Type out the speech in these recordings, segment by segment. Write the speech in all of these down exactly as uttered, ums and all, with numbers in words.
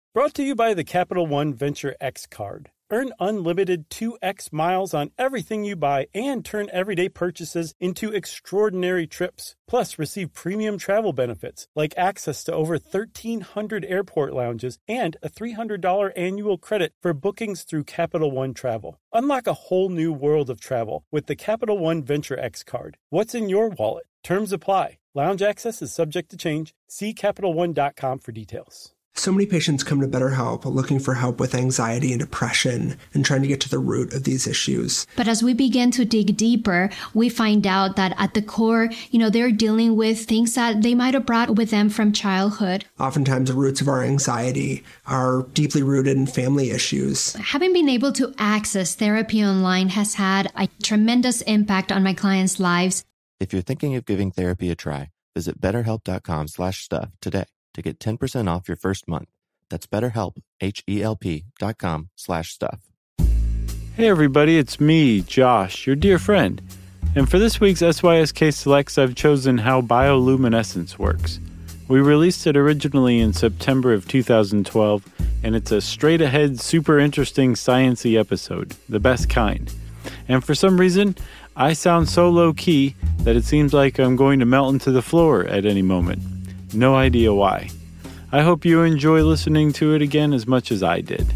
Brought to you by the Capital One Venture X card. Earn unlimited two x miles on everything you buy and turn everyday purchases into extraordinary trips. Plus, receive premium travel benefits like access to over thirteen hundred airport lounges and a three hundred dollars annual credit for bookings through Capital One Travel. Unlock a whole new world of travel with the Capital One Venture X card. What's in your wallet? Terms apply. Lounge access is subject to change. See Capital One dot com for details. So many patients come to BetterHelp looking for help with anxiety and depression and trying to get to the root of these issues. But as we begin to dig deeper, we find out that at the core, you know, they're dealing with things that they might have brought with them from childhood. Oftentimes the roots of our anxiety are deeply rooted in family issues. Having been able to access therapy online has had a tremendous impact on my clients' lives. If you're thinking of giving therapy a try, visit betterhelp.com slash stuff today to get ten percent off your first month. That's BetterHelp, H-E-L-P dot com slash stuff. Hey everybody, it's me, Josh, your dear friend. And for this week's S Y S K Selects, I've chosen How Bioluminescence Works. We released it originally in September of two thousand twelve, and it's a straight-ahead, super interesting, science-y episode, the best kind. And for some reason, I sound so low-key that it seems like I'm going to melt into the floor at any moment. No idea why. I hope you enjoy listening to it again as much as I did.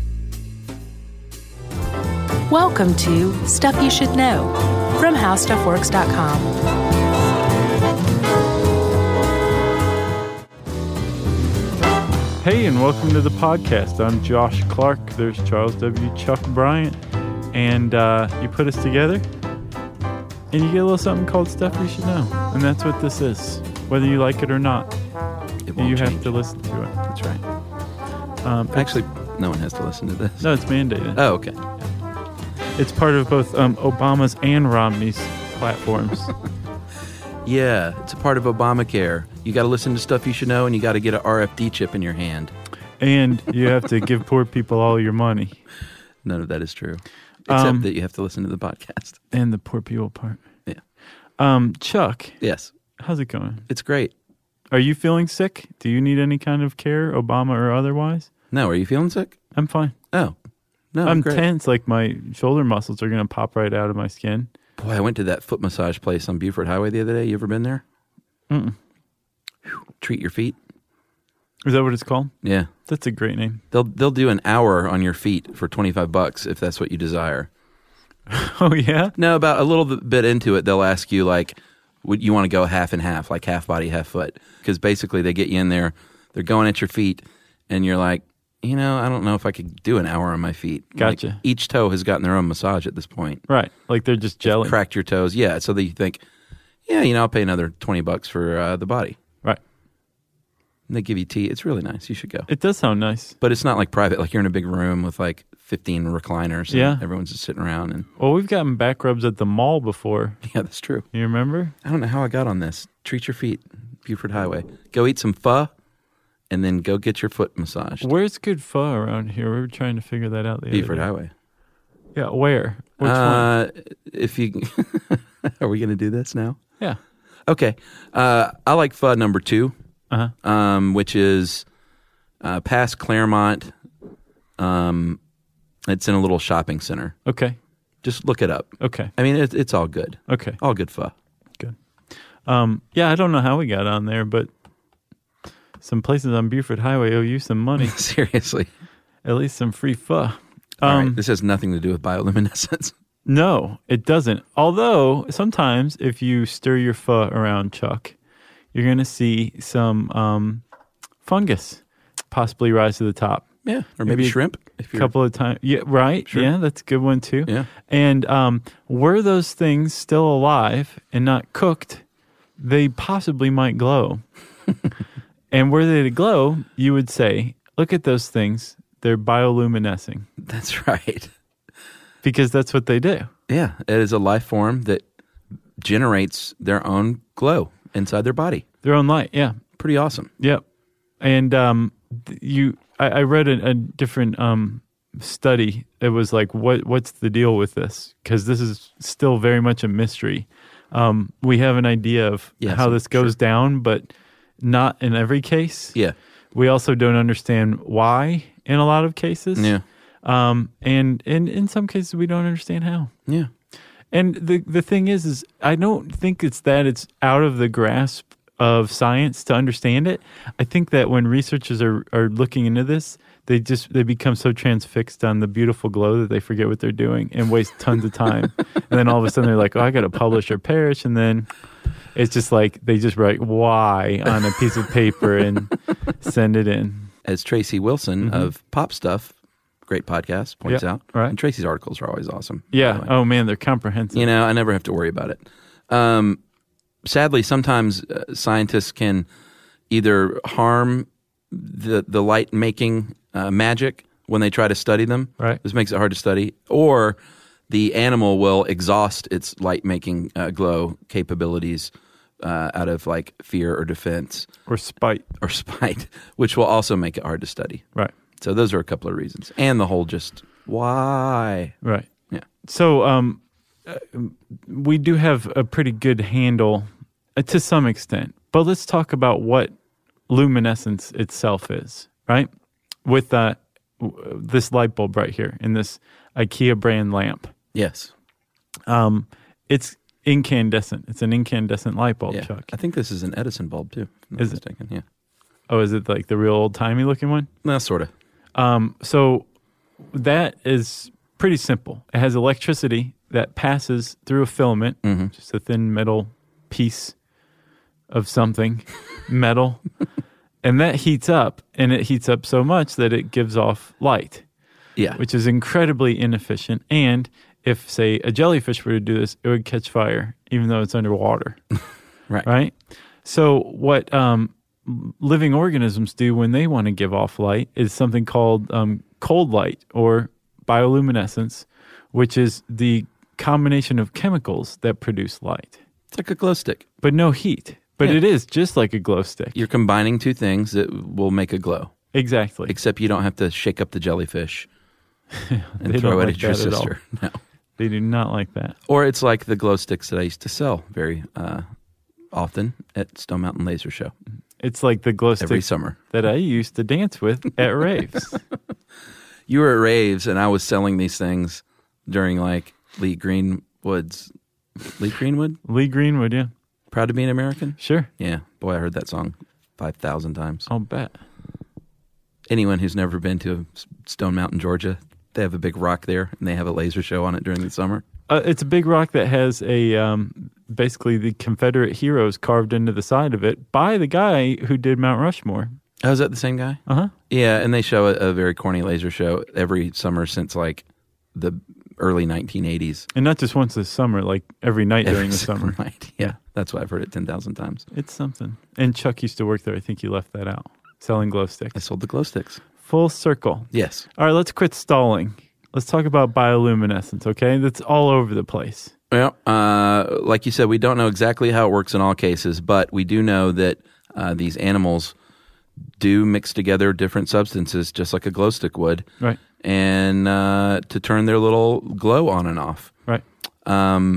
Welcome to Stuff You Should Know from How Stuff Works dot com. Hey, and welcome to the podcast. I'm Josh Clark. There's Charles W. Chuck Bryant. And uh, you put us together, and you get a little something called Stuff You Should Know. And that's what this is, whether you like it or not. It won't you change. have to listen to it. That's right. Um, Actually, no one has to listen to this. No, it's mandated. Oh, okay. It's part of both um, Obama's and Romney's platforms. Yeah, it's a part of Obamacare. You got to listen to Stuff You Should Know, and you got to get an R F D chip in your hand. And you have to give poor people all your money. None of that is true. Except Um, that you have to listen to the podcast. And the poor people part. Yeah. Um, Chuck. Yes. How's it going? It's great. Are you feeling sick? Do you need any kind of care, Obama or otherwise? No, are you feeling sick? I'm fine. Oh. No, I'm great. tense, like my shoulder muscles are going to pop right out of my skin. Boy, I went to that foot massage place on Buford Highway the other day. You ever been there? Mm-mm. Whew. Treat your feet. Is that what it's called? Yeah. That's a great name. They'll they'll do an hour on your feet for twenty-five bucks if that's what you desire. Oh, yeah? No, about a little bit into it, they'll ask you, like, would you want to go half and half, like half body, half foot? Because basically they get you in there, they're going at your feet, and you're like, you know, I don't know if I could do an hour on my feet. Gotcha. Like, each toe has gotten their own massage at this point. Right. Like they're just jelly. Cracked your toes. Yeah, so that you think, yeah, you know, I'll pay another twenty bucks for uh, the body. Right. And they give you tea. It's really nice. You should go. It does sound nice. But it's not like private. Like you're in a big room with like fifteen recliners. And yeah. Everyone's just sitting around. And Well, we've gotten back rubs at the mall before. Yeah, that's true. You remember? I don't know how I got on this. Treat your feet, Buford Highway. Go eat some pho, and then go get your foot massaged. Where's good pho around here? We were trying to figure that out the Buford other day. Highway. Yeah, where? Which uh, one? If you, are we going to do this now? Yeah. Okay. Uh, I like pho number two, uh-huh. um, which is uh, past Claremont. Um, it's in a little shopping center. Okay. Just look it up. Okay. I mean, it, it's all good. Okay. All good pho. Good. Um, yeah, I don't know how we got on there, but some places on Buford Highway owe you some money. Seriously. At least some free pho. Um, All right. This has nothing to do with bioluminescence. No, it doesn't. Although, sometimes if you stir your pho around, Chuck, you're going to see some um, fungus possibly rise to the top. Yeah, or maybe, maybe shrimp. A couple of times. Yeah, right. Sure. Yeah, that's a good one too. Yeah. And um, were those things still alive and not cooked, they possibly might glow. And were they to glow, you would say, look at those things. They're bioluminescing. That's right. Because that's what they do. Yeah, it is a life form that generates their own glow inside their body. Their own light, yeah. Pretty awesome. Yep. And um, you, I, I read a, a different um, study. It was like, what what's the deal with this? Because this is still very much a mystery. Um, we have an idea of yeah, how so, this goes sure. down, but not in every case. Yeah. We also don't understand why in a lot of cases. Yeah. Um, and, and in some cases, we don't understand how. Yeah. And the the thing is, is I don't think it's that it's out of the grasp of science to understand it. I think that when researchers are, are looking into this, they just they become so transfixed on the beautiful glow that they forget what they're doing and waste tons of time. And then all of a sudden they're like, oh, I got to publish or perish. And then it's just like they just write why on a piece of paper and send it in. As Tracy Wilson Mm-hmm. of Pop Stuff, great podcast, points Yep, out. right. And Tracy's articles are always awesome. Yeah. Oh, man, they're comprehensive. You know, I never have to worry about it. Um, sadly, sometimes uh, scientists can either harm the the light making uh, magic when they try to study them. Right. This makes it hard to study. Or the animal will exhaust its light making uh, glow capabilities uh, out of like fear or defense Or spite. or spite, which will also make it hard to study. Right. So those are a couple of reasons. And the whole just why. Right. Yeah. So um, uh, we do have a pretty good handle uh, to some extent, but let's talk about what luminescence itself is, right? With uh, w- this light bulb right here in this IKEA brand lamp. Yes. Um, it's incandescent. It's an incandescent light bulb, Yeah. Chuck. I think this is an Edison bulb too. If I'm not Is it? mistaken. Yeah. Oh, is it like the real old-timey looking one? No, sort of. Um, so that is pretty simple. It has electricity that passes through a filament, Mm-hmm. just a thin metal piece of something, metal, and that heats up, and it heats up so much that it gives off light, Yeah. which is incredibly inefficient. And if, say, a jellyfish were to do this, it would catch fire, even though it's underwater, right. right? So what um, living organisms do when they want to give off light is something called um, cold light or bioluminescence, which is the combination of chemicals that produce light, It's like a glow stick. but no heat. But Yeah. it is just like a glow stick. You're combining two things that will make a glow, Exactly. except you don't have to shake up the jellyfish and They throw don't it like at your that at all. sister. No. They do not like that. Or it's like the glow sticks that I used to sell very uh, often at Stone Mountain Laser Show It's like the glow every stick summer. that I used to dance with at raves. You were at raves, and I was selling these things during like Lee Greenwood's Lee Greenwood. Lee Greenwood, yeah. Proud to be an American. Sure. Yeah, boy, I heard that song five thousand times. I'll bet. Anyone who's never been to Stone Mountain, Georgia, they have a big rock there, and they have a laser show on it during the summer. Uh, it's a big rock that has a um, basically the Confederate heroes carved into the side of it by the guy who did Mount Rushmore. Oh, is that the same guy? Uh huh. Yeah, and they show a, a very corny laser show every summer since like the early nineteen eighties. And not just once this summer, like every night Every during the single summer. night. Yeah, that's why I've heard it ten thousand times. It's something. And Chuck used to work there. I think you left that out. Selling glow I sticks. sold the glow sticks. Full circle. Yes. All right, let's quit stalling. Let's talk about bioluminescence, okay? That's all over the place. Well, uh, like you said, we don't know exactly how it works in all cases, but we do know that uh, these animals do mix together different substances, just like a glow stick would, Right. and uh, to turn their little glow on and off. Right. Um,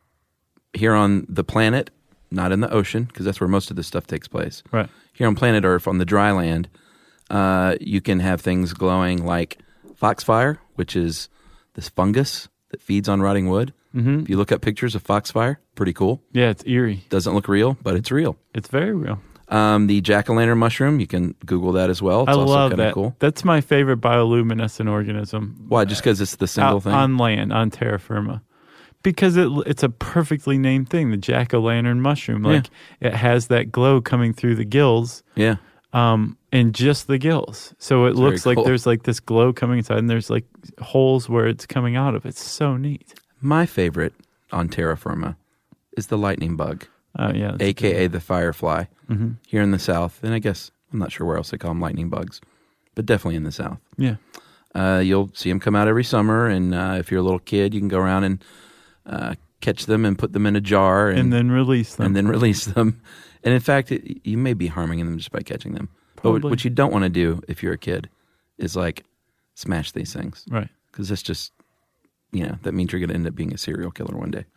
here on the planet, not in the ocean, because that's where most of this stuff takes place. Right. Here on planet Earth, on the dry land, uh, you can have things glowing like foxfire, which is this fungus that feeds on rotting wood. Mm-hmm. If you look up pictures of foxfire, pretty cool. Yeah, it's eerie. Doesn't look real, but it's real. It's very real. Um, the jack-o'-lantern mushroom, you can Google that as well. It's I also love kinda that. cool. That's my favorite bioluminescent organism. Why? Just because it's the single Out thing? on land, on terra firma. Because it, it's a perfectly named thing, the jack-o'-lantern mushroom. Like, it has that glow coming through the gills, yeah. um, and just the gills. So it It's looks very like cool. there's like this glow coming inside, and there's like holes where it's coming out of. It's so neat. My favorite on terra firma is the lightning bug, Uh, yeah. that's a k a the firefly, Mm-hmm. here in the South. And I guess, I'm not sure where else they call them lightning bugs, but definitely in the South. Yeah. Uh, you'll see them come out every summer, and uh, if you're a little kid, you can go around and uh, catch them and put them in a jar. And, And then release them. and then release them. And in fact, it, you may be harming them just by catching them. But what, Probably. what you don't want to do if you're a kid is like smash these things. Right. Because that's just, you know, that means you're going to end up being a serial killer one day.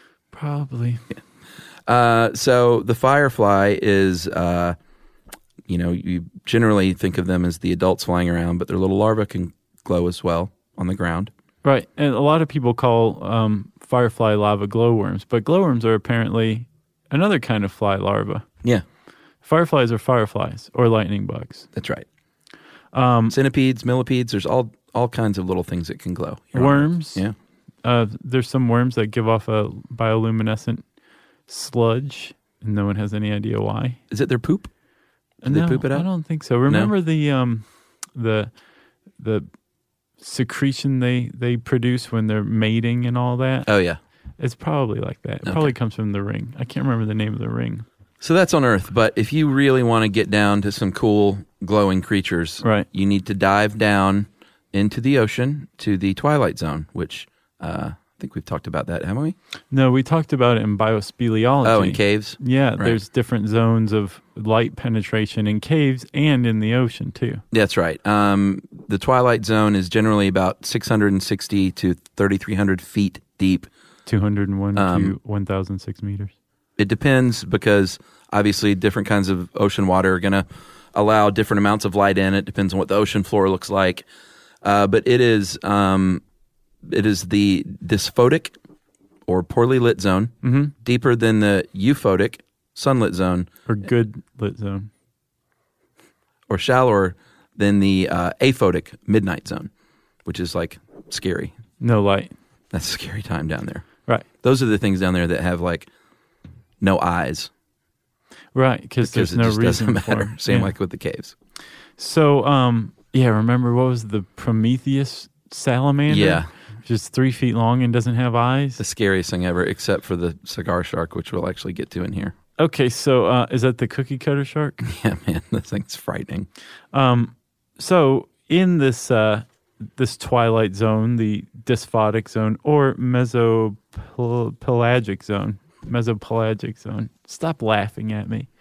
Probably. Uh, so the firefly is, uh, you know, you generally think of them as the adults flying around, but their little larvae can glow as well on the ground. Right. And a lot of people call um, firefly larvae glowworms, but glowworms are apparently another kind of fly larva. Yeah. Fireflies are fireflies or lightning bugs. That's right. Um, Centipedes, millipedes, there's all all kinds of little things that can glow. You're worms. Yeah. Uh, there's some worms that give off a bioluminescent sludge, and no one has any idea why. Is it their poop? Do no, they poop it out? I don't think so. Remember No? the um, the the secretion they, they produce when they're mating and all that? Oh, yeah. It's probably like that. It Okay. probably comes from the ring. I can't remember the name of the ring. So that's on Earth, but if you really want to get down to some cool glowing creatures, Right. you need to dive down into the ocean to the Twilight Zone, which uh, I think we've talked about that, haven't we? No, we talked about it in biospeleology. Oh, in caves? Yeah, Right. there's different zones of light penetration in caves and in the ocean, too. That's right. Um, the Twilight Zone is generally about six hundred sixty to thirty-three hundred feet deep. two hundred one Um, to one thousand six meters. It depends because obviously different kinds of ocean water are going to allow different amounts of light in. It depends on what the ocean floor looks like. Uh, but it is um, it is the dysphotic or poorly lit zone, Mm-hmm. deeper than the euphotic sunlit zone, Or good lit zone. or shallower than the uh, aphotic midnight zone, which is like scary. No light. That's a scary time down there. Right. Those are the things down there that have like no eyes. Right, because Because there's it no just reason doesn't for matter. it. Same Yeah. like with the caves. So, um, yeah, remember what was the Prometheus salamander? Yeah. Just three feet long and doesn't have eyes? The scariest thing ever, except for the cigar shark, which we'll actually get to in here. Okay, so uh, is that the cookie cutter shark? Yeah, man, this thing's frightening. Um, so in this uh, this twilight zone, the dysphotic zone or mesopelagic zone, mesopelagic zone. Stop laughing at me.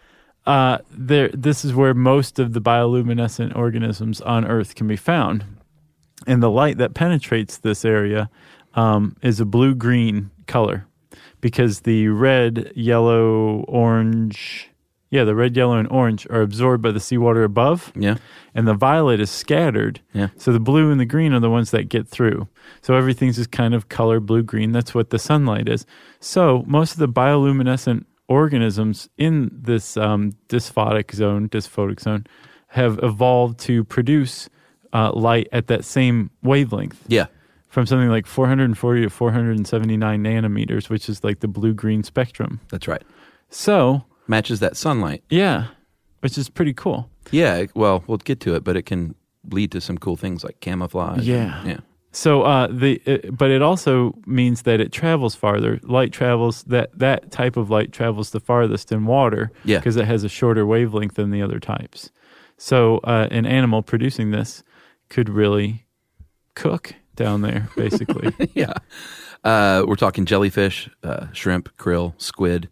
Uh, there, this is where most of the bioluminescent organisms on Earth can be found, and the light that penetrates this area um, is a blue-green color, because the red, yellow, orange, yeah, the red, yellow, and orange are absorbed by the seawater above, Yeah. and the violet is scattered. Yeah. So the blue and the green are the ones that get through. So everything's just kind of color blue-green. That's what the sunlight is. So most of the bioluminescent organisms in this um, dysphotic zone, dysphotic zone, have evolved to produce uh, light at that same wavelength. Yeah. From something like four hundred forty to four hundred seventy-nine nanometers, which is like the blue-green spectrum. That's right. So, Matches that sunlight. yeah, which is pretty cool. Yeah, well, we'll get to it, but it can lead to some cool things like camouflage. Yeah. Yeah. So, uh, the it, but it also means that it travels farther. Light travels, that, that type of light travels the farthest in water Yeah. because it has a shorter wavelength than the other types. So, uh, an animal producing this could really cook down there, basically. Yeah. Uh, we're talking jellyfish, uh, shrimp, krill, squid,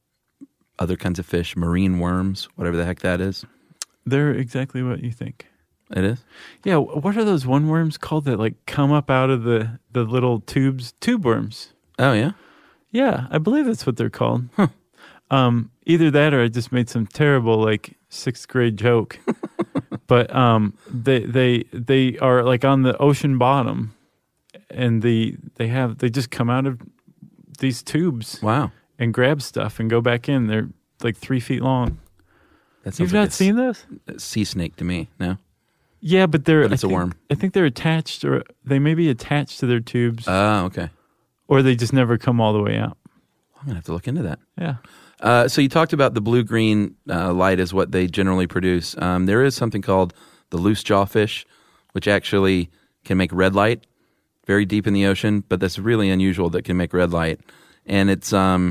other kinds of fish, marine worms, whatever the heck that is. They're exactly what you think. It is? Yeah, what are those one worms called that like come up out of the, the little tubes? Tube worms. Oh, yeah? Yeah, I believe that's what they're called. Huh. Um, either that or I just made some terrible like sixth grade joke. But um, they they they are like on the ocean bottom, and the they have they just come out of these tubes Wow. and grab stuff and go back in. They're like three feet long. That sounds You've like not a seen those? s- sea snake to me, no? Yeah, but they're But it's I a think- worm. I think they're attached, or they may be attached to their tubes, Oh, okay. or they just never come all the way out. I'm going to have to look into that. Yeah. Uh, so you talked about the blue-green uh, light is what they generally produce. Um, there is something called the loose jawfish, which actually can make red light very deep in the ocean, but that's really unusual that can make red light. And it's um,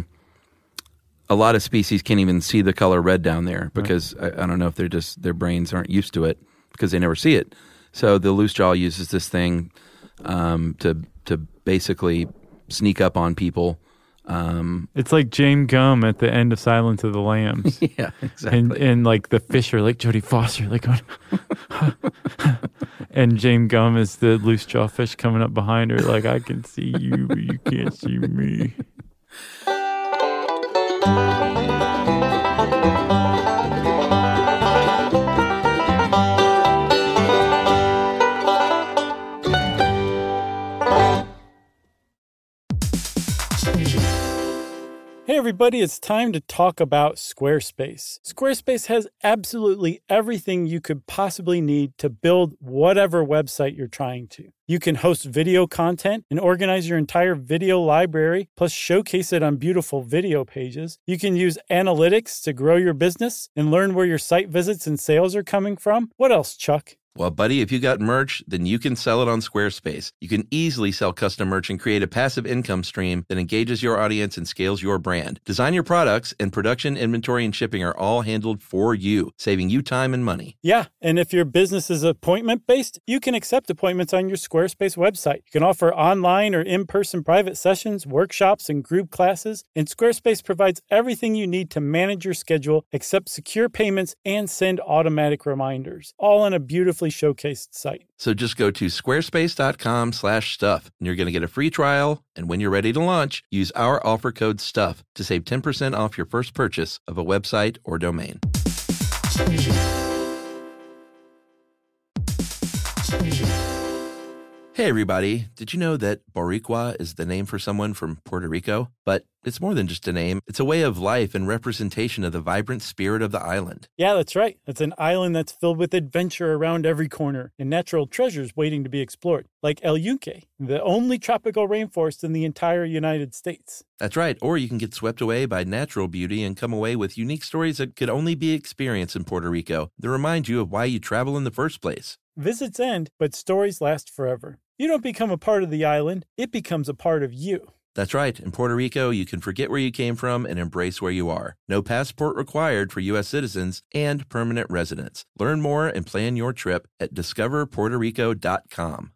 a lot of species can't even see the color red down there because I, I don't know if they're just their brains aren't used to it because they never see it. So the loose jaw uses this thing um, to to basically sneak up on people. Um, It's like James Gumb at the end of Silence of the Lambs. yeah, exactly. And and like the fish are like Jodie Foster, like going, and James Gumb is the loose jaw fish coming up behind her, like I can see you, but you can't see me. Hey everybody, it's time to talk about Squarespace. Squarespace has absolutely everything you could possibly need to build whatever website you're trying to. You can host video content and organize your entire video library, plus showcase it on beautiful video pages. You can use analytics to grow your business and learn where your site visits and sales are coming from. What else, Chuck? Well, buddy, if you got merch, then you can sell it on Squarespace. You can easily sell custom merch and create a passive income stream that engages your audience and scales your brand. Design your products, and production, inventory, and shipping are all handled for you, saving you time and money. Yeah, and if your business is appointment-based, you can accept appointments on your Squarespace website. You can offer online or in-person private sessions, workshops, and group classes, and Squarespace provides everything you need to manage your schedule, accept secure payments, and send automatic reminders, all on a beautifully showcased site. So just go to squarespace.com slash stuff, and you're going to get a free trial. And when you're ready to launch, use our offer code STUFF to save ten percent off your first purchase of a website or domain. Hey everybody, did you know that Boricua is the name for someone from Puerto Rico? But it's more than just a name. It's a way of life and representation of the vibrant spirit of the island. Yeah, that's right. It's an island that's filled with adventure around every corner and natural treasures waiting to be explored, like El Yunque, the only tropical rainforest in the entire United States. That's right. Or you can get swept away by natural beauty and come away with unique stories that could only be experienced in Puerto Rico that remind you of why you travel in the first place. Visits end, but stories last forever. You don't become a part of the island, it becomes a part of you. That's right. In Puerto Rico, you can forget where you came from and embrace where you are. No passport required for U S citizens and permanent residents. Learn more and plan your trip at discover puerto rico dot com.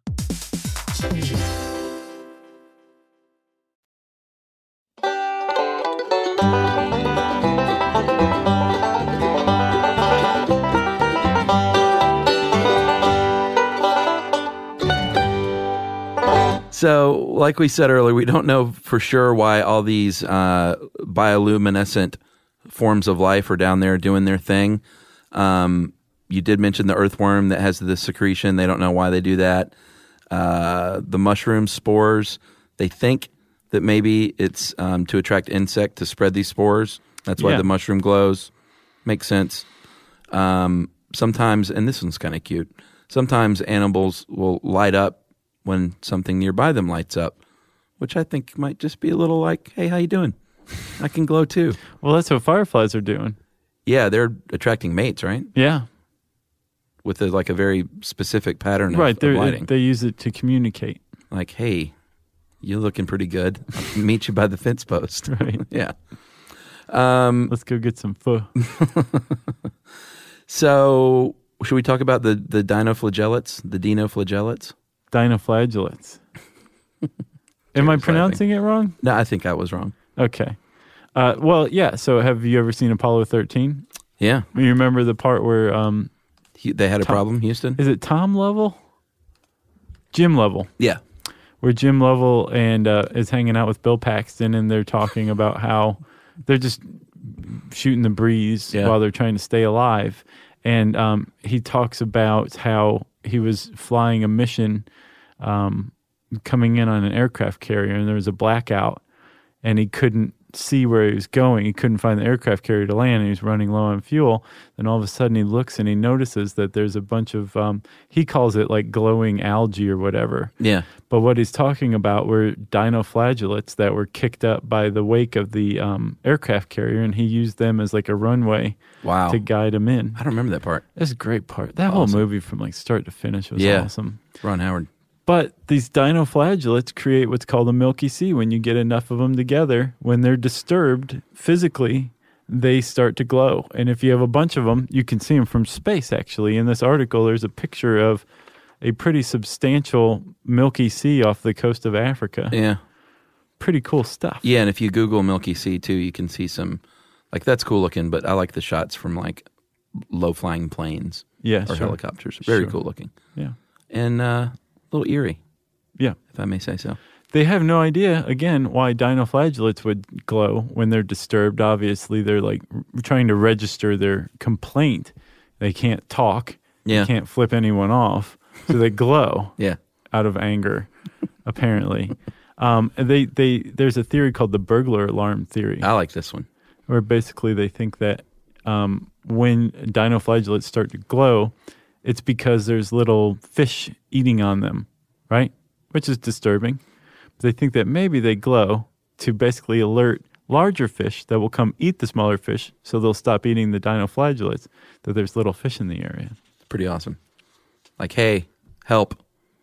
So, like we said earlier, we don't know for sure why all these uh, bioluminescent forms of life are down there doing their thing. Um, you did mention the earthworm that has the secretion. They don't know why they do that. Uh, the mushroom spores, they think that maybe it's um, to attract insect to spread these spores. That's why Yeah. the mushroom glows. Makes sense. Um, sometimes, and this one's kind of cute, sometimes animals will light up when something nearby them lights up, which I think might just be a little like, hey, how you doing? I can glow too. Well, that's what fireflies are doing. Yeah, they're attracting mates, right? Yeah. With a, like a very specific pattern of, Right. of They're, lighting. they use it to communicate. Like, hey, you're looking pretty good. I'll meet you by the fence post. Right. Yeah. Um, Let's go get some pho. so should we talk about the, the dinoflagellates, the dinoflagellates? Dinoflagellates. Am I Laughing. pronouncing it wrong? No, I think I was wrong. Okay. Uh, well, yeah. So have you ever seen Apollo thirteen? Yeah. You remember the part where, um, He, they had a Tom- problem, Houston? is it Tom Lovell? Jim Lovell. Yeah. Where Jim Lovell and uh, is hanging out with Bill Paxton, and they're talking about how they're just shooting the breeze Yeah. while they're trying to stay alive. And um, he talks about how he was flying a mission um, coming in on an aircraft carrier, and there was a blackout, and he couldn't see where he was going. He couldn't find the aircraft carrier to land, and he was running low on fuel. Then all of a sudden he looks and he notices that there's a bunch of, um, he calls it like glowing algae or whatever. Yeah. But what he's talking about were dinoflagellates that were kicked up by the wake of the um, aircraft carrier, and he used them as like a runway Wow. to guide him in. I don't remember that part. That's a great part. That Awesome. whole movie from like start to finish was Yeah. awesome. Ron Howard. But these dinoflagellates create what's called a Milky Sea. When you get enough of them together, when they're disturbed physically, they start to glow. And if you have a bunch of them, you can see them from space, actually. In this article, there's a picture of a pretty substantial Milky Sea off the coast of Africa. Yeah. Pretty cool stuff. Yeah, and if you Google Milky Sea too, you can see some, like that's cool looking, but I like the shots from like low flying planes Yeah, or sure. helicopters. Very Sure. cool looking. Yeah. And uh, a little eerie, Yeah. if I may say so. They have no idea, again, why dinoflagellates would glow when they're disturbed. Obviously, they're like r- trying to register their complaint. They can't talk. Yeah. They can't flip anyone off. So they glow Yeah. out of anger, apparently. Um, and they, they there's a theory called the burglar alarm theory, I like this one. where basically they think that um, when dinoflagellates start to glow, it's because there's little fish eating on them, right? Which is disturbing. But they think that maybe they glow to basically alert larger fish that will come eat the smaller fish, so they'll stop eating the dinoflagellates, that there's little fish in the area. Pretty awesome. Like, hey, help.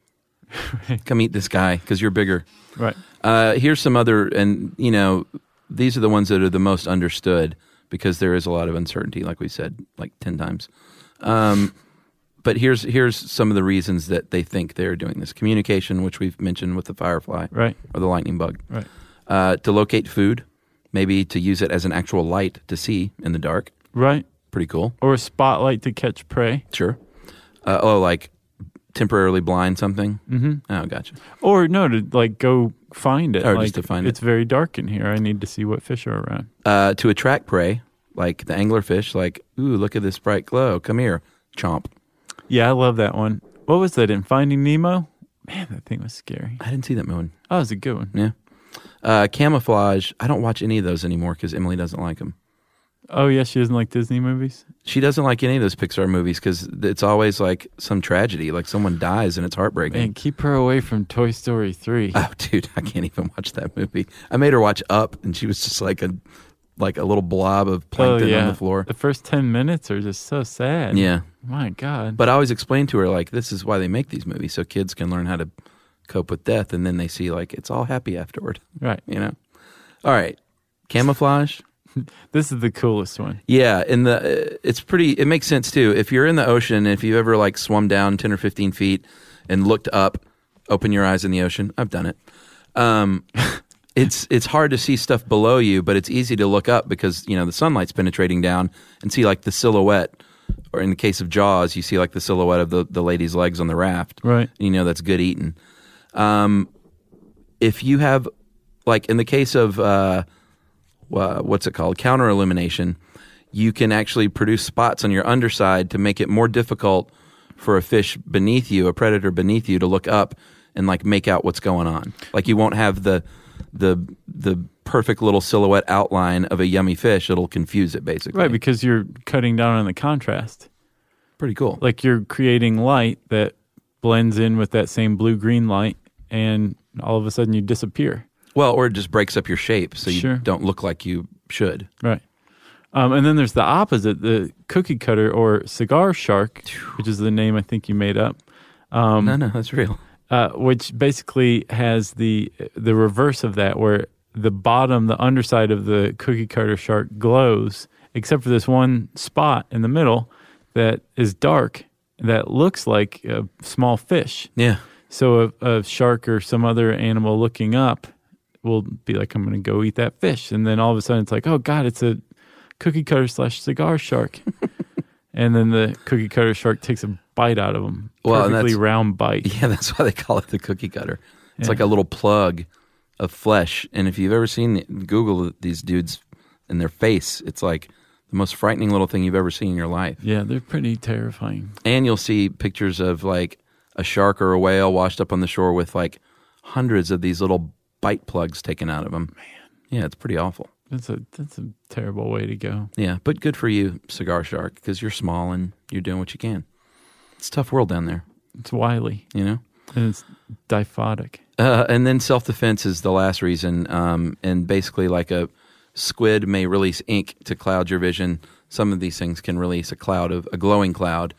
Come eat this guy because you're bigger. Right. Uh, here's some other, and, you know, these are the ones that are the most understood because there is a lot of uncertainty, like we said, like ten times. Um, but here's here's some of the reasons that they think they're doing this. Communication, which we've mentioned with the firefly Right. or the lightning bug. Right. Uh, to locate food, maybe to use it as an actual light to see in the dark. Right. Pretty cool. Or a spotlight to catch prey. Sure. Uh, oh, like temporarily blind something? Mm-hmm. Oh, gotcha. Or no, to like go find it. Or like, just to find it. It's very dark in here. I need to see what fish are around. Uh, to attract prey, like the anglerfish, like, ooh, look at this bright glow. Come here. Chomp. Yeah, I love that one. What was that in Finding Nemo? Man, that thing was scary. I didn't see that one. Oh, it was a good one. Yeah. Uh, camouflage. I don't watch any of those anymore because Emily doesn't like them. Oh, yeah, she doesn't like Disney movies? She doesn't like any of those Pixar movies because it's always like some tragedy, like someone dies and it's heartbreaking. Man, keep her away from Toy Story three. Oh, dude, I can't even watch that movie. I made her watch Up, and she was just like a like a little blob of plankton oh, yeah. on the floor. The first ten minutes are just so sad. Yeah. My God. But I always explain to her, like, this is why they make these movies, so kids can learn how to cope with death, and then they see, like, it's all happy afterward. Right. You know? All right. Camouflage. This is the coolest one. Yeah, and the uh, it's pretty. It makes sense too. If you're in the ocean, if you've ever like swum down ten or fifteen feet and looked up, open your eyes in the ocean. I've done it. Um, it's it's hard to see stuff below you, but it's easy to look up because you know the sunlight's penetrating down and see like the silhouette. Or in the case of Jaws, you see like the silhouette of the the lady's legs on the raft. Right. And you know that's good eating. Um, if you have like in the case of. Uh, Uh, what's it called? Counter illumination. You can actually produce spots on your underside to make it more difficult for a fish beneath you, a predator beneath you, to look up and like make out what's going on. Like you won't have the the the perfect little silhouette outline of a yummy fish. It'll confuse it basically. Right, because you're cutting down on the contrast. Pretty cool. Like you're creating light that blends in with that same blue-green light, and all of a sudden you disappear. Well, or it just breaks up your shape so you Sure. don't look like you should. Right. Um, and then there's the opposite, the cookie cutter or cigar shark, which is the name I think you made up. Um, no, no, that's real. uh, which basically has the the reverse of that, where the bottom, the underside of the cookie cutter shark glows, except for this one spot in the middle that is dark, that looks like a small fish. Yeah. So a, a shark or some other animal looking up will be like, I'm going to go eat that fish. And then all of a sudden it's like, oh, God, it's a cookie cutter slash cigar shark. And then the cookie cutter shark takes a bite out of them. Well, and Perfectly that's- round bite. Yeah, that's why they call it the cookie cutter. It's Yeah. like a little plug of flesh. And if you've ever seen, Google these dudes and their face, it's like the most frightening little thing you've ever seen in your life. Yeah, they're pretty terrifying. And you'll see pictures of like a shark or a whale washed up on the shore with like hundreds of these little bite plugs taken out of them. Man. Yeah, it's pretty awful. That's a that's a terrible way to go. Yeah, but good for you, cigar shark, because you're small and you're doing what you can. It's a tough world down there, It's wily you know? and it's diphotic. Uh, and then self-defense is the last reason. Um, and basically like a squid may release ink to cloud your vision. Some of these things can release a cloud of a glowing cloud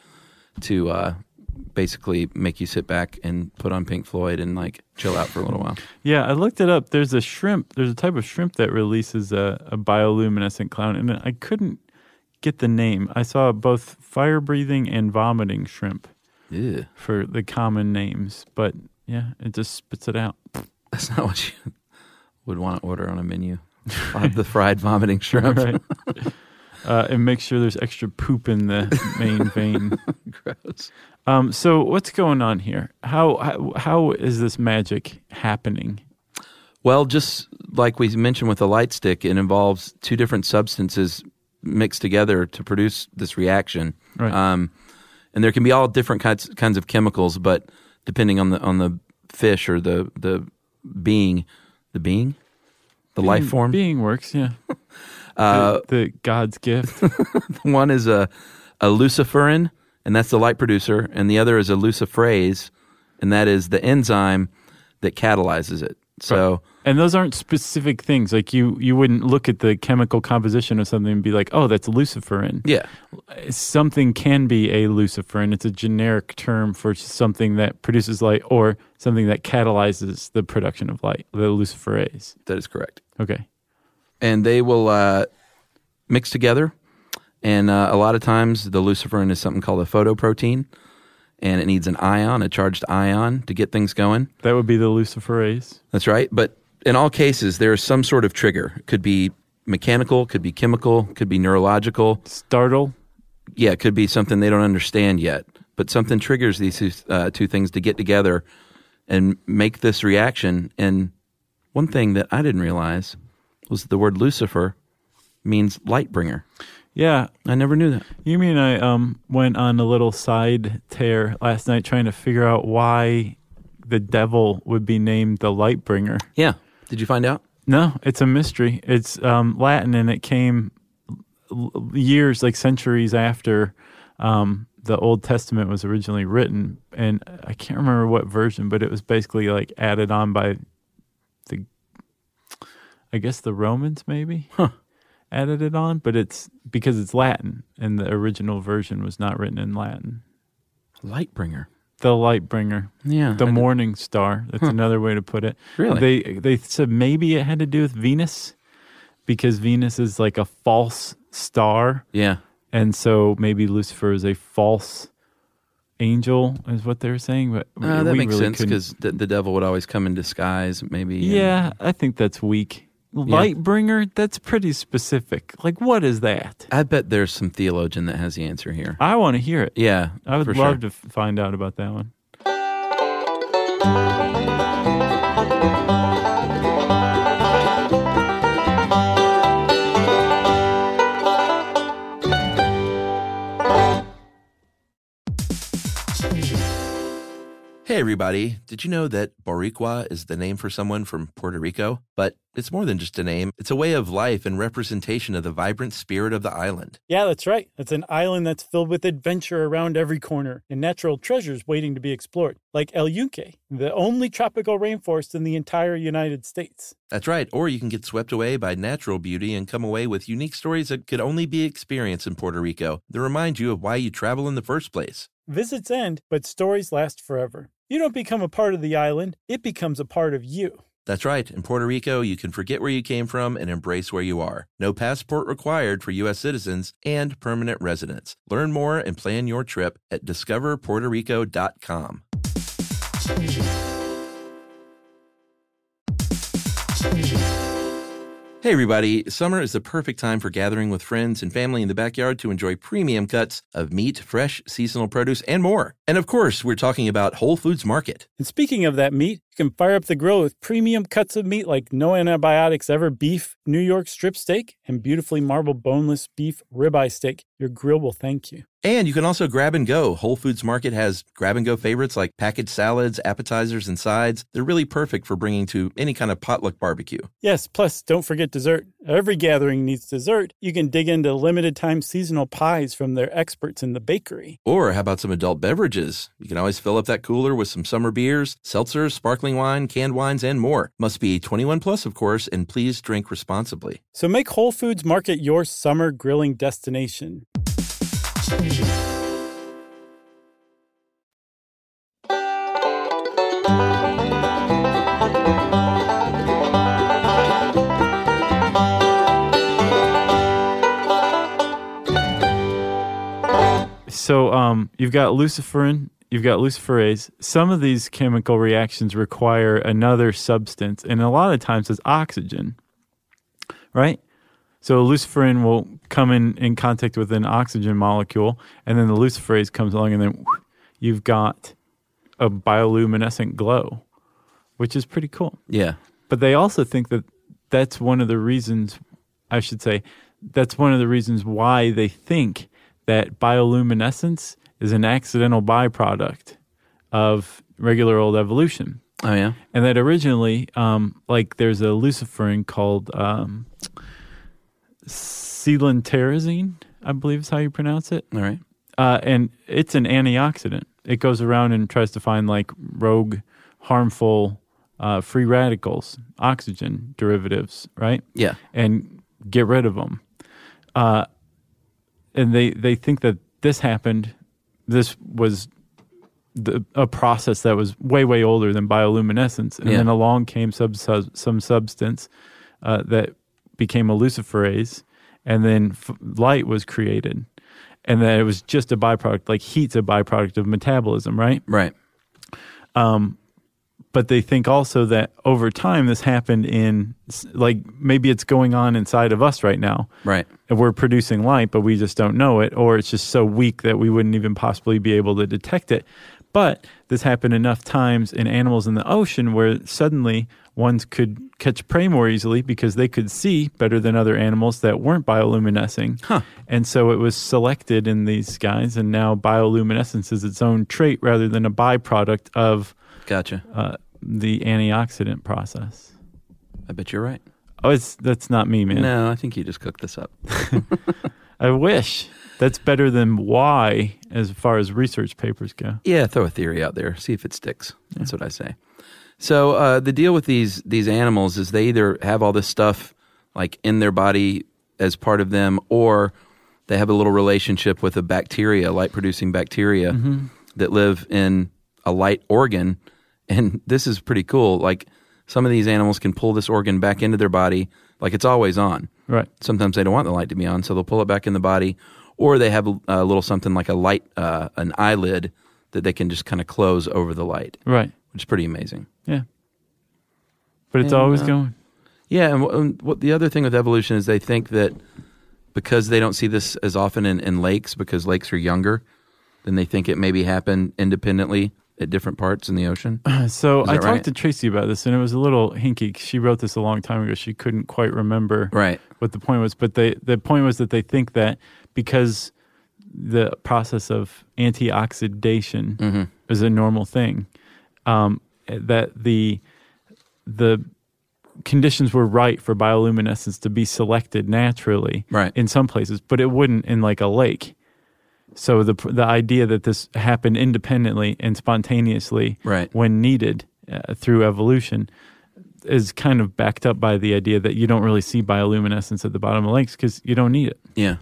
to uh, basically make you sit back and put on Pink Floyd and like chill out for a little while. Yeah, I looked it up. There's a shrimp. There's a type of shrimp that releases a, a bioluminescent cloud, and I couldn't get the name. I saw both fire-breathing and vomiting shrimp Ew. for the common names, but yeah, it just spits it out. That's not what you would want to order on a menu. I'll have the fried vomiting shrimp. Right. Uh, and make sure there's extra poop in the main vein. Gross. Um, so what's going on here? How, how how is this magic happening? Well, just like we mentioned with the light stick, it involves two different substances mixed together to produce this reaction. Right. Um, and there can be all different kinds kinds of chemicals, but depending on the on the fish or the the being, the being, the being, life form. Being works, yeah. Uh, the, the God's gift. One is a, a luciferin, and that's the light producer, and the other is a luciferase, and that is the enzyme that catalyzes it. So, and those aren't specific things. Like you, you wouldn't look at the chemical composition of something and be like, "Oh, that's luciferin." yeah, Something can be a luciferin. It's a generic term for something that produces light or something that catalyzes the production of light. The luciferase. that is correct. Okay. And they will uh, mix together. And uh, a lot of times the luciferin is something called a photoprotein, and it needs an ion, a charged ion, to get things going. That would be the luciferase. That's right. But in all cases, there is some sort of trigger. It could be mechanical, could be chemical, could be neurological. Startle. Yeah, it could be something they don't understand yet. But something triggers these two, uh, two things to get together and make this reaction. And one thing that I didn't realize was the word Lucifer means light bringer. Yeah. I never knew that. You mean I um went on a little side tear last night trying to figure out why the devil would be named the light bringer? Yeah. Did you find out? No, it's a mystery. It's um, Latin, and it came l- years, like centuries after um, the Old Testament was originally written. And I can't remember what version, but it was basically like added on by the, I guess the Romans maybe Huh. added it on. But it's because it's Latin, and the original version was not written in Latin. Light bringer. The light bringer. Yeah. The I did- morning star. That's another way to put it. Really? They they said maybe it had to do with Venus because Venus is like a false star. Yeah. And so maybe Lucifer is a false angel is what they were saying. But Uh, that we makes really sense couldn't- because the, the devil would always come in disguise, maybe. and- Yeah, I think that's weak. Light bringer, that's pretty specific. Like, what is that? I bet there's some theologian that has the answer here. I want to hear it. Yeah. I would for love sure. to f- find out about that one. Hey, everybody. Did you know that Boricua is the name for someone from Puerto Rico? But it's more than just a name. It's a way of life and representation of the vibrant spirit of the island. Yeah, that's right. It's an island that's filled with adventure around every corner and natural treasures waiting to be explored, like El Yunque, the only tropical rainforest in the entire United States. That's right. Or you can get swept away by natural beauty and come away with unique stories that could only be experienced in Puerto Rico that remind you of why you travel in the first place. Visits end, but stories last forever. You don't become a part of the island, it becomes a part of you. That's right. In Puerto Rico, you can forget where you came from and embrace where you are. No passport required for U S citizens and permanent residents. Learn more and plan your trip at discover puerto rico dot com. Hey everybody, summer is the perfect time for gathering with friends and family in the backyard to enjoy premium cuts of meat, fresh, seasonal produce, and more. And of course, we're talking about Whole Foods Market. And speaking of that meat, you can fire up the grill with premium cuts of meat like no antibiotics ever beef New York strip steak and beautifully marbled boneless beef ribeye steak. Your grill will thank you. And you can also grab and go. Whole Foods Market has grab and go favorites like packaged salads, appetizers, and sides. They're really perfect for bringing to any kind of potluck barbecue. Yes, plus don't forget dessert. Every gathering needs dessert. You can dig into limited time seasonal pies from their experts in the bakery. Or how about some adult beverages? You can always fill up that cooler with some summer beers, seltzers, sparkling wine, canned wines, and more. Must be twenty-one plus, of course, and please drink responsibly. So make Whole Foods Market your summer grilling destination. So um, you've got luciferin, you've got luciferase. Some of these chemical reactions require another substance, and a lot of times it's oxygen, right? So luciferin will come in, in contact with an oxygen molecule, and then the luciferase comes along, and then whoosh, you've got a bioluminescent glow, which is pretty cool. Yeah. But they also think that that's one of the reasons, I should say, that's one of the reasons why they think that bioluminescence is an accidental byproduct of regular old evolution. Oh, yeah? And that originally, um, like there's a luciferin called um, celantarazine, I believe is how you pronounce it. All right. Uh, and it's an antioxidant. It goes around and tries to find like rogue, harmful uh, free radicals, oxygen derivatives, right? Yeah. And get rid of them. Uh, and they, they think that this happened. This was the, a process that was way, way older than bioluminescence. And yeah. then along came sub, sub, some substance uh, that became a luciferase, and then f- light was created. And that it was just a byproduct, like heat's a byproduct of metabolism, right? Right. Um, but they think also that over time this happened in, like, maybe it's going on inside of us right now. Right. And we're producing light, but we just don't know it, or it's just so weak that we wouldn't even possibly be able to detect it. But this happened enough times in animals in the ocean where suddenly ones could catch prey more easily because they could see better than other animals that weren't bioluminescing. Huh. And so it was selected in these guys, and now bioluminescence is its own trait rather than a byproduct of Gotcha. uh, the antioxidant process. I bet you're right. Oh, it's that's not me, man. No, I think you just cooked this up. I wish. That's better than why as far as research papers go. Yeah, throw a theory out there. See if it sticks. That's what I say. So uh, the deal with these these animals is they either have all this stuff like in their body as part of them, or they have a little relationship with a bacteria, light-producing bacteria mm-hmm. that live in a light organ. And this is pretty cool. Like some of these animals can pull this organ back into their body like it's always on. Right. Sometimes they don't want the light to be on, so they'll pull it back in the body. Or they have a, a little something like a light, uh, an eyelid that they can just kind of close over the light. Right. Which is pretty amazing. Yeah. But it's and, always uh, going. Yeah, and, w- and what the other thing with evolution is they think that because they don't see this as often in, in lakes, because lakes are younger, then they think it maybe happened independently at different parts in the ocean. So I talked right? to Tracy about this, and it was a little hinky. She wrote this a long time ago. She couldn't quite remember right. what the point was. But they, the point was that they think that because the process of antioxidation mm-hmm. is a normal thing, um, that the the conditions were right for bioluminescence to be selected naturally right. in some places, but it wouldn't in like a lake. So the the idea that this happened independently and spontaneously right. when needed uh, through evolution is kind of backed up by the idea that you don't really see bioluminescence at the bottom of lakes because you don't need it. Yeah.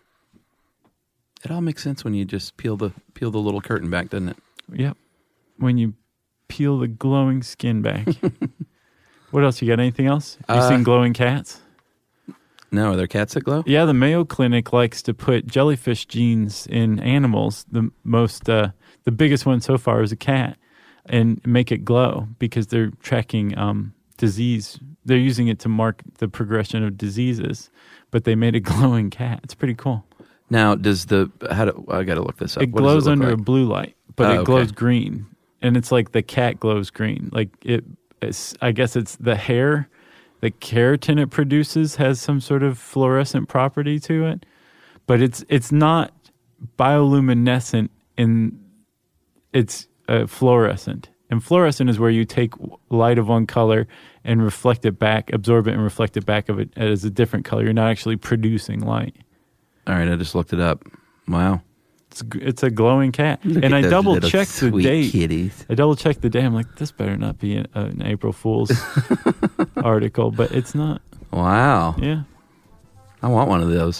It all makes sense when you just peel the peel the little curtain back, doesn't it? Yep. When you peel the glowing skin back. What else? You got anything else? Have you Uh, seen glowing cats? No, are there cats that glow? Yeah, the Mayo Clinic likes to put jellyfish genes in animals. The most, uh, the biggest one so far is a cat, and make it glow because they're tracking um, disease. They're using it to mark the progression of diseases, but they made a glowing cat. It's pretty cool. Now, does the how do I got to look this up? It What does glows look under like? a blue light, but Oh, it okay. glows green, and it's like the cat glows green. Like it, it's, I guess it's the hair. The keratin it produces has some sort of fluorescent property to it, but it's it's not bioluminescent in it's uh, fluorescent. And fluorescent is where you take light of one color and reflect it back, absorb it and reflect it back of it as a different color. You're not actually producing light. All right, I just lookoked it up. Wow. It's it's a glowing cat. Look and at I those double little checked the sweet date. kitties. I double checked the day. I'm like, this better not be an, an April Fool's article, but it's not. Wow. Yeah. I want one of those.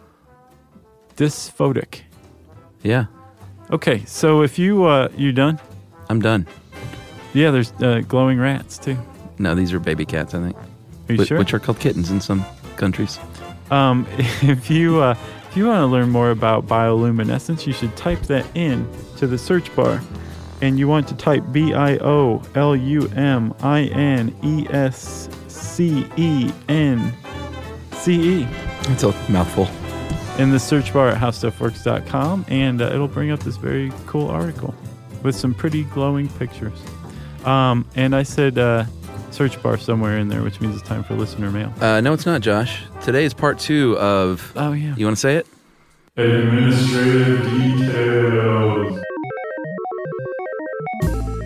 Dysphotic. Yeah. Okay, so if you uh, you done? I'm done. Yeah, there's uh, glowing rats too. No, these are baby cats, I think. Are you Wh- sure? Which are called kittens in some countries. Um, if you uh, if you want to learn more about bioluminescence, you should type that in to the search bar, and you want to type B I O L U M I N E S C E N C E It's a mouthful. in the search bar at how stuff works dot com, and uh, it'll bring up this very cool article with some pretty glowing pictures. Um, and I said uh, search bar somewhere in there, which means it's time for listener mail. Uh, no, it's not, Josh. Today is part two of... Oh, yeah. You want to say it? Administrative details.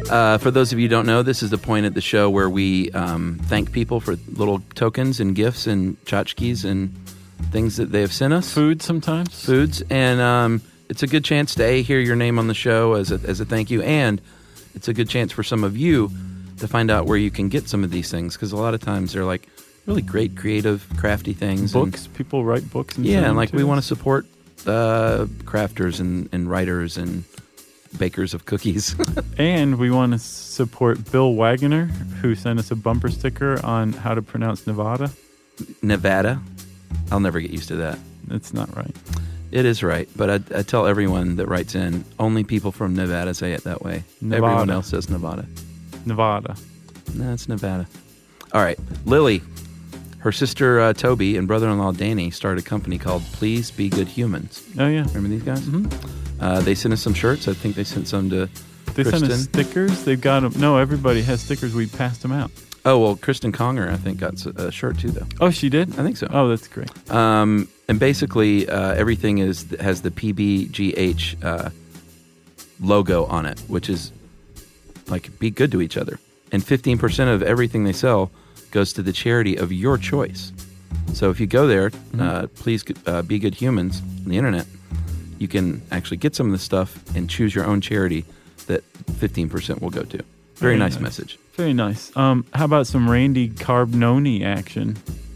Uh, for those of you who don't know, this is the point at the show where we um, thank people for little tokens and gifts and tchotchkes and things that they have sent us. Food sometimes. Foods. And um, it's a good chance to, A, hear your name on the show as a, as a thank you, and it's a good chance for some of you to find out where you can get some of these things, because a lot of times they're like really great, creative, crafty things. Books. And, people write books. And yeah, and like we too. want to support uh, crafters and, and writers and bakers of cookies. And we want to support Bill Wagoner, who sent us a bumper sticker on how to pronounce Nevada. Nevada. I'll never get used to that. It's not right. It is right, but I, I tell everyone that writes in, only people from Nevada say it that way. Nevada. Everyone else says Nevada. Nevada. No, it's Nevada. All right. Lily, her sister uh, Toby and brother-in-law Danny started a company called Please Be Good Humans. Oh, yeah. Remember these guys? Mm-hmm. Uh, they sent us some shirts. I think they sent some to They Kristen. sent us stickers. They've got them. No, everybody has stickers. We passed them out. Oh, well, Kristen Conger, I think, got a shirt too, though. Oh, she did? I think so. Oh, that's great. Um, and basically, uh, everything is has the P B G H uh, logo on it, which is like, be good to each other. And fifteen percent of everything they sell goes to the charity of your choice. So if you go there, mm-hmm. uh, please uh, Be Good Humans on the internet, you can actually get some of the stuff and choose your own charity that fifteen percent will go to. Very, Very nice, nice message. Very nice. Um, how about some Randy Carbononi action?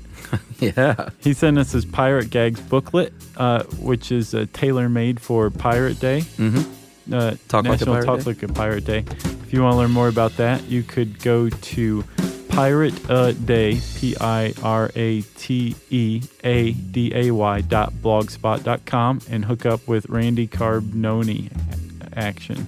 Yeah. He sent us his Pirate Gags booklet, uh, which is uh, tailor-made for Pirate Day. Mm-hmm. Uh, Talk National Like a Pirate Talk Day. Like a Pirate Day. If you want to learn more about that, you could go to Pirate uh, Day, P I R A T E A D A Y dot blogspot dot com, and hook up with Randy Carbononi action.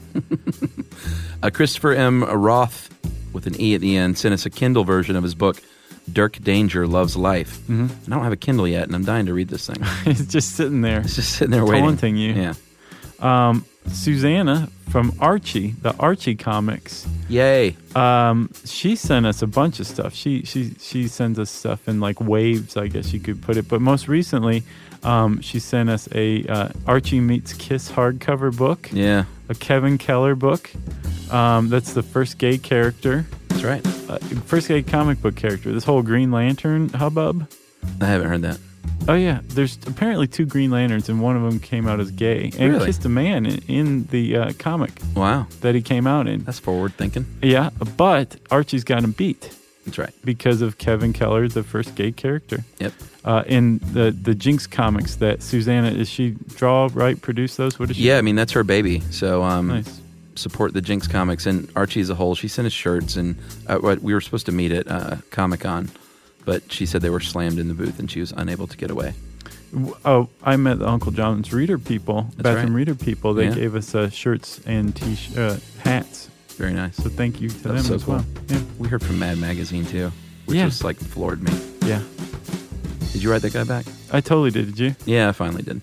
uh, Christopher M. Roth, with an E at the end, sent us a Kindle version of his book, Dirk Danger Loves Life. Mm-hmm. I don't have a Kindle yet, and I'm dying to read this thing. It's just sitting there. It's just sitting there waiting. Taunting you. Yeah. Um, Susanna from Archie, the Archie comics. Yay. Um, she sent us a bunch of stuff. She she she sends us stuff in like waves, I guess you could put it. But most recently, um, she sent us a uh, Archie Meets Kiss hardcover book. Yeah. A Kevin Keller book. Um, that's the first gay character. That's right. Uh, first gay comic book character. This whole Green Lantern hubbub. I haven't heard that. Oh, yeah. There's apparently two Green Lanterns, and one of them came out as gay and Really? kissed a man in, in the uh, comic Wow. that he came out in. That's forward thinking. Yeah, but Archie's got him beat. That's right. Because of Kevin Keller, the first gay character. Yep. Uh, in the, the Jinx comics that Susanna, is she draw, write, produce those? What is she? Yeah, I mean, that's her baby. So um, Nice. support the Jinx comics. And Archie as a whole, she sent us shirts. And uh, what we were supposed to meet at uh, Comic-Con, but she said they were slammed in the booth and she was unable to get away. Oh, I met the Uncle John's reader people, That's bathroom right. reader people. They Yeah. gave us uh, shirts and t uh, hats. Very nice. So thank you to them That's so as cool. well. Yeah. We heard from Mad Magazine too, which Yeah. was like floored me. Yeah. Did you write that guy back? I totally did. Did you? Yeah, I finally did.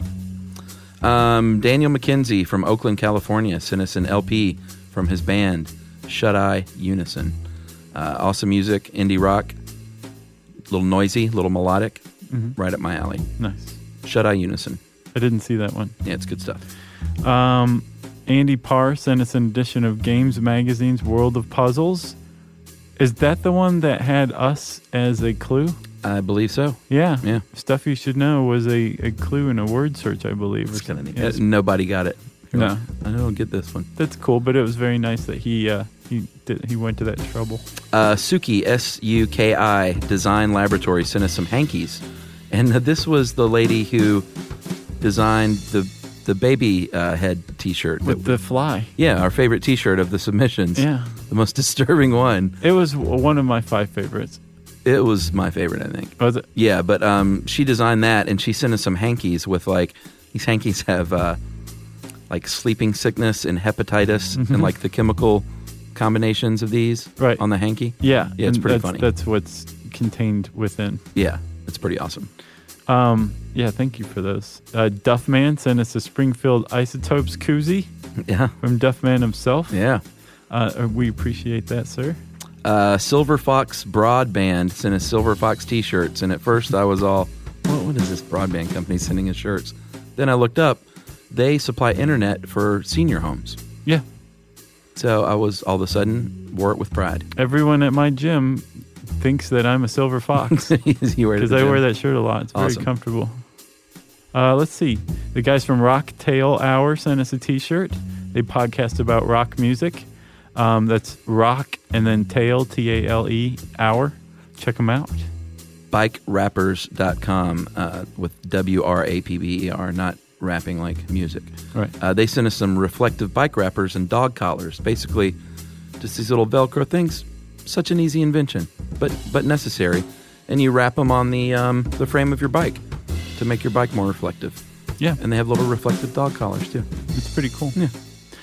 Um, Daniel McKenzie from Oakland, California sent us an L P from his band, Shut Eye Unison. Uh, awesome music, indie rock, little noisy, little melodic, Mhm. right up my alley. Nice. Shut Eye Unison. I didn't see that one. Yeah, it's good stuff. Um, Andy Parr sent us an edition of Games Magazine's World of Puzzles. Is that the one that had us as a clue? I believe so. Yeah. Yeah. Stuff You Should Know was a, a clue in a word search, I believe. or It's kind of something. neat. Yes. Uh, Nobody got it. You're No. like, I don't get this one. That's cool, but it was very nice that he uh, he did, he went to that trouble. Uh, Suki, S U K I, Design Laboratory, sent us some hankies. And this was the lady who designed the the baby uh, head T-shirt. With that- the fly. yeah, our favorite T-shirt of the submissions. Yeah. The most disturbing one. It was w- one of my five favorites. It was my favorite, I think. Was it? Yeah, but um, she designed that, and she sent us some hankies with, like, these hankies have, uh, like, sleeping sickness and hepatitis Mm-hmm. and, like, the chemical combinations of these Right. on the hanky. Yeah. Yeah, it's and pretty that's, funny. That's what's contained within. Yeah, it's pretty awesome. Um, yeah, thank you for those. Uh, Duffman sent us a Springfield Isotopes koozie Yeah, from Duffman himself. yeah. Uh, we appreciate that, sir. Uh, Silver Fox Broadband sent us Silver Fox T-shirts, and at first I was all, what, what is this broadband company sending us shirts? Then I looked up. They supply internet for senior homes. Yeah. So I was all of a sudden wore it with pride. Everyone at my gym thinks that I'm a silver fox because I wear that shirt a lot. It's awesome. Very comfortable. Uh, let's see. The guys from Rock Tail Hour sent us a T-shirt. They podcast about rock music. Um, that's rock and then tail, T A L E, hour. Check them out. bike rappers dot com uh, with W R A P B E R, not rapping like music. Right. Uh, they sent us some reflective bike wrappers and dog collars. Basically, just these little Velcro things. Such an easy invention, but but necessary. And you wrap them on the um, the frame of your bike to make your bike more reflective. Yeah. And they have little reflective dog collars, too. It's pretty cool. Yeah.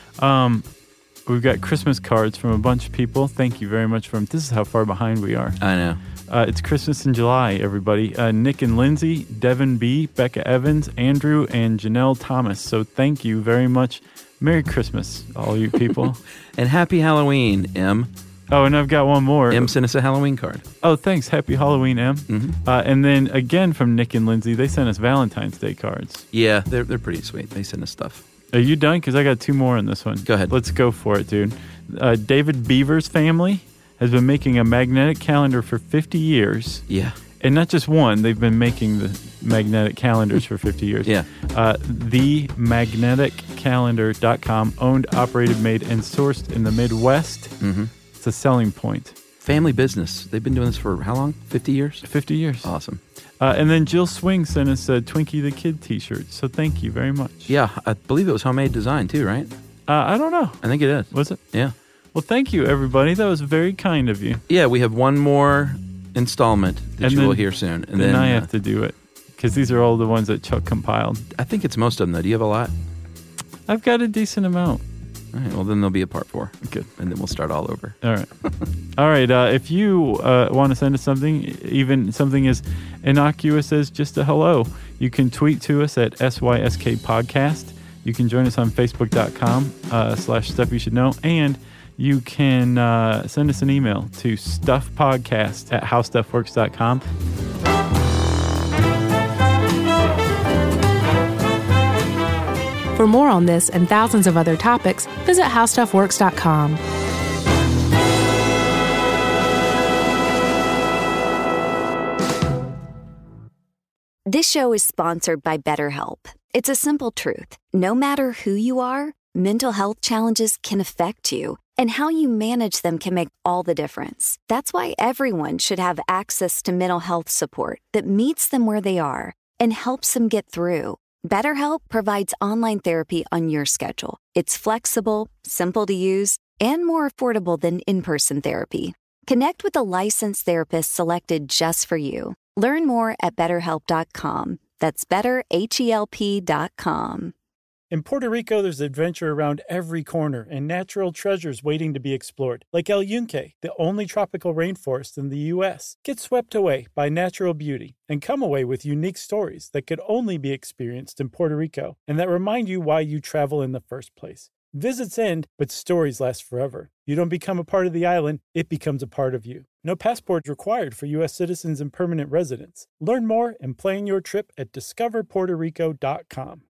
Um, we've got Christmas cards from a bunch of people. Thank you very much for them. This is how far behind we are. I know. Uh, it's Christmas in July, everybody. Uh, Nick and Lindsay, Devin B., Becca Evans, Andrew, and Janelle Thomas. So thank you very much. Merry Christmas, all you people. And happy Halloween, M. Oh, and I've got one more. M sent us a Halloween card. Oh, thanks. Happy Halloween, M. Mm-hmm. Uh, and then again from Nick and Lindsay, they sent us Valentine's Day cards. Yeah, they're they're pretty sweet. They send us stuff. Are you done? Because I got two more in this one. Go ahead. Let's go for it, dude. Uh, David Beaver's family has been making a magnetic calendar for fifty years. Yeah. And not just one, they've been making the magnetic calendars for fifty years. Yeah. Uh, the magnetic calendar dot com, owned, operated, made, and sourced in the Midwest. Mm-hmm. It's a selling point. Family business. They've been doing this for how long? fifty years? fifty years. Awesome. Uh, and then Jill Swing sent us a Twinkie the Kid t-shirt. So thank you very much. Yeah, I believe it was homemade design too, right? Uh, I don't know. I think it is. Was it? Yeah. Well, thank you, everybody. That was very kind of you. Yeah, we have one more installment that And you then- will hear soon. And then then, I uh, have to do it because these are all the ones that Chuck compiled. I think it's most of them, though. Do you have a lot? I've got a decent amount. All right, well, then there'll be a part four. Good. And then we'll start all over. All right. All right. Uh, if you uh, want to send us something, even something as innocuous as just a hello, you can tweet to us at S Y S K Podcast. You can join us on Facebook.com uh, slash Stuff You Should Know. And you can uh, send us an email to stuffpodcast at howstuffworks dot com. For more on this and thousands of other topics, visit how stuff works dot com. This show is sponsored by BetterHelp. It's a simple truth. No matter who you are, mental health challenges can affect you, and how you manage them can make all the difference. That's why everyone should have access to mental health support that meets them where they are and helps them get through. BetterHelp provides online therapy on your schedule. It's flexible, simple to use, and more affordable than in-person therapy. Connect with a licensed therapist selected just for you. Learn more at better help dot com. That's better help dot com. In Puerto Rico, there's adventure around every corner and natural treasures waiting to be explored, like El Yunque, the only tropical rainforest in the U S. Get swept away by natural beauty and come away with unique stories that could only be experienced in Puerto Rico and that remind you why you travel in the first place. Visits end, but stories last forever. You don't become a part of the island, it becomes a part of you. No passport required for U S citizens and permanent residents. Learn more and plan your trip at discover puerto rico dot com.